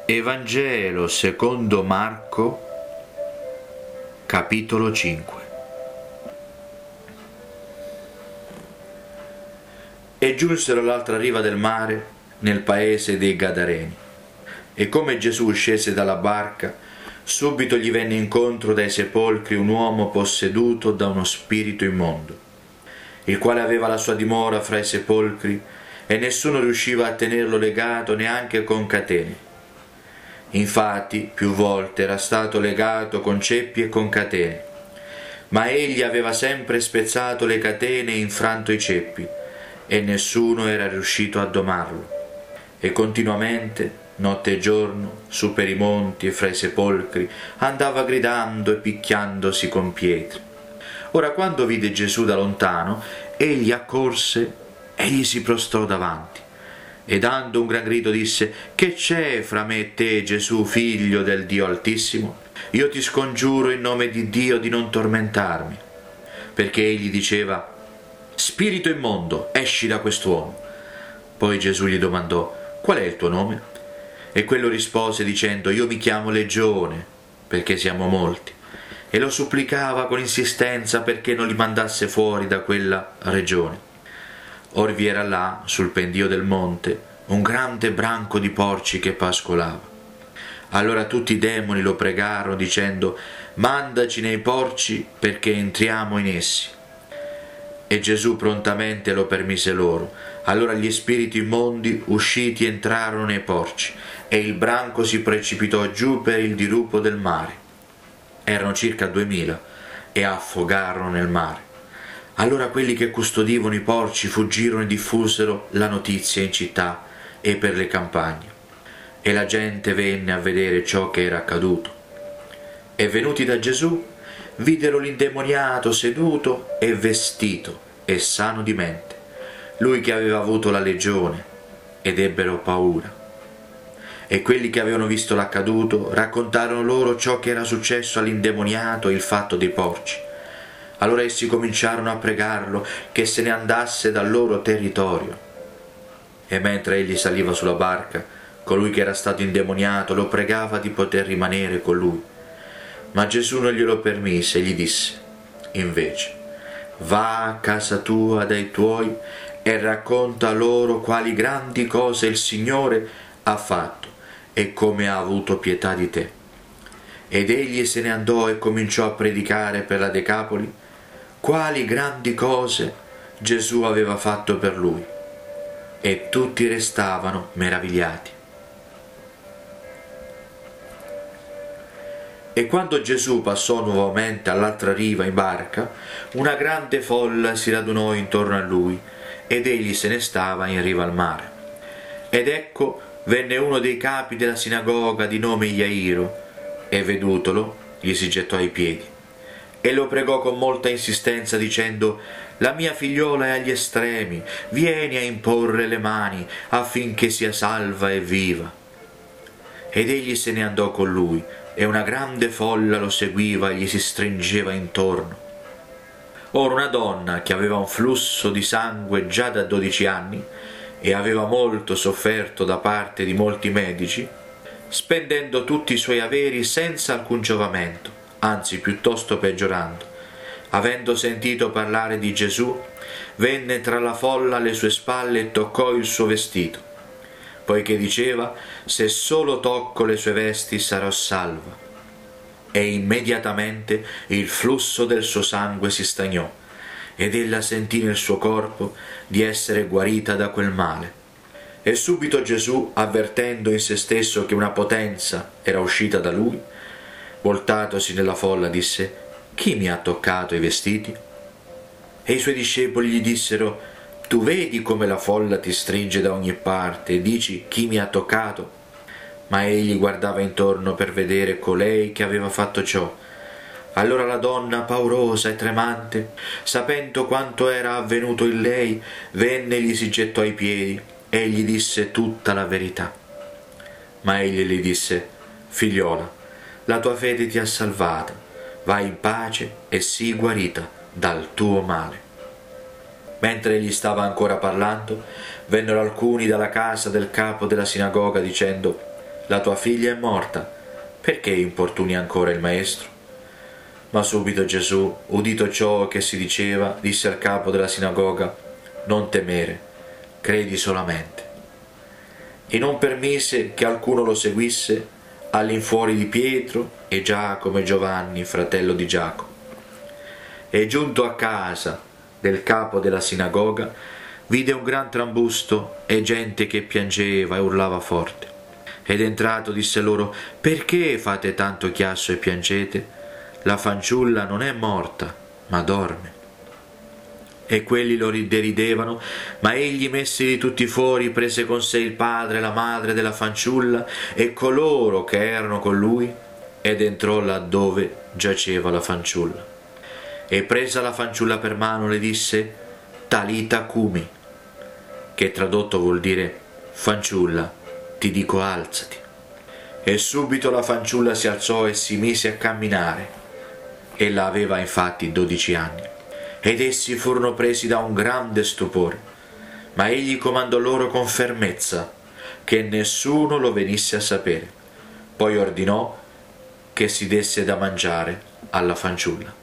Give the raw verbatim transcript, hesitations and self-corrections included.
Evangelo secondo Marco, capitolo cinque. E giunsero all'altra riva del mare, nel paese dei Gadareni. E come Gesù scese dalla barca, subito gli venne incontro dai sepolcri un uomo posseduto da uno spirito immondo, il quale aveva la sua dimora fra i sepolcri, e nessuno riusciva a tenerlo legato neanche con catene. Infatti più volte era stato legato con ceppi e con catene, ma egli aveva sempre spezzato le catene e infranto i ceppi, e nessuno era riuscito a domarlo. E continuamente, notte e giorno, su per i monti e fra i sepolcri, andava gridando e picchiandosi con pietre. Ora, quando vide Gesù da lontano, egli accorse e gli si prostrò davanti. E dando un gran grido disse: «Che c'è fra me e te, Gesù, figlio del Dio Altissimo? Io ti scongiuro in nome di Dio di non tormentarmi». Perché egli diceva: «Spirito immondo, esci da quest'uomo». Poi Gesù gli domandò: «Qual è il tuo nome?» E quello rispose dicendo: «Io mi chiamo Legione, perché siamo molti». E lo supplicava con insistenza perché non li mandasse fuori da quella regione. Or vi era là, sul pendio del monte, un grande branco di porci che pascolava. Allora tutti i demoni lo pregarono dicendo: «Mandaci nei porci perché entriamo in essi». E Gesù prontamente lo permise loro. Allora gli spiriti immondi usciti entrarono nei porci, e il branco si precipitò giù per il dirupo del mare. Erano circa duemila, e affogarono nel mare. Allora quelli che custodivano i porci fuggirono e diffusero la notizia in città e per le campagne, e la gente venne a vedere ciò che era accaduto. E venuti da Gesù, videro l'indemoniato seduto e vestito e sano di mente, lui che aveva avuto la legione, ed ebbero paura. E quelli che avevano visto l'accaduto raccontarono loro ciò che era successo all'indemoniato e il fatto dei porci. Allora essi cominciarono a pregarlo che se ne andasse dal loro territorio. E mentre egli saliva sulla barca, colui che era stato indemoniato lo pregava di poter rimanere con lui. Ma Gesù non glielo permise e gli disse: «Invece, va a casa tua dai tuoi e racconta loro quali grandi cose il Signore ha fatto e come ha avuto pietà di te». Ed egli se ne andò e cominciò a predicare per la Decapoli quali grandi cose Gesù aveva fatto per lui, e tutti restavano meravigliati. E quando Gesù passò nuovamente all'altra riva in barca, una grande folla si radunò intorno a lui, ed egli se ne stava in riva al mare. Ed ecco, venne uno dei capi della sinagoga di nome Iairo, e vedutolo gli si gettò ai piedi e lo pregò con molta insistenza dicendo: «La mia figliola è agli estremi, vieni a imporre le mani affinché sia salva e viva». Ed egli se ne andò con lui, e una grande folla lo seguiva e gli si stringeva intorno. Ora una donna che aveva un flusso di sangue già da dodici anni e aveva molto sofferto da parte di molti medici, spendendo tutti i suoi averi senza alcun giovamento, anzi piuttosto peggiorando, avendo sentito parlare di Gesù, venne tra la folla alle sue spalle e toccò il suo vestito, poiché diceva: «Se solo tocco le sue vesti sarò salva». E immediatamente il flusso del suo sangue si stagnò, ed ella sentì nel suo corpo di essere guarita da quel male. E subito Gesù, avvertendo in se stesso che una potenza era uscita da lui, voltatosi nella folla disse: «Chi mi ha toccato i vestiti?» E i suoi discepoli gli dissero: «Tu vedi come la folla ti stringe da ogni parte e dici: chi mi ha toccato?» Ma egli guardava intorno per vedere colei che aveva fatto ciò. Allora la donna, paurosa e tremante, sapendo quanto era avvenuto in lei, venne e gli si gettò ai piedi e gli disse tutta la verità. Ma egli le disse: «Figliola, la tua fede ti ha salvata, vai in pace e sii guarita dal tuo male». Mentre egli stava ancora parlando, vennero alcuni dalla casa del capo della sinagoga dicendo: la tua figlia è morta, perché importuni ancora il maestro? Ma subito Gesù, udito ciò che si diceva, disse al capo della sinagoga: non temere, credi solamente. E non permise che alcuno lo seguisse all'infuori di Pietro e Giacomo e Giovanni, fratello di Giacomo. E giunto a casa del capo della sinagoga, vide un gran trambusto e gente che piangeva e urlava forte. Ed entrato disse loro: perché fate tanto chiasso e piangete? La fanciulla non è morta, ma dorme. E quelli lo deridevano, ma egli, messili tutti fuori, prese con sé il padre e la madre della fanciulla e coloro che erano con lui, ed entrò laddove giaceva la fanciulla. E presa la fanciulla per mano le disse: Talita cumi, che tradotto vuol dire: fanciulla, ti dico alzati. E subito la fanciulla si alzò e si mise a camminare. Ella aveva infatti dodici anni. Ed essi furono presi da un grande stupore, ma egli comandò loro con fermezza che nessuno lo venisse a sapere. Poi ordinò che si desse da mangiare alla fanciulla.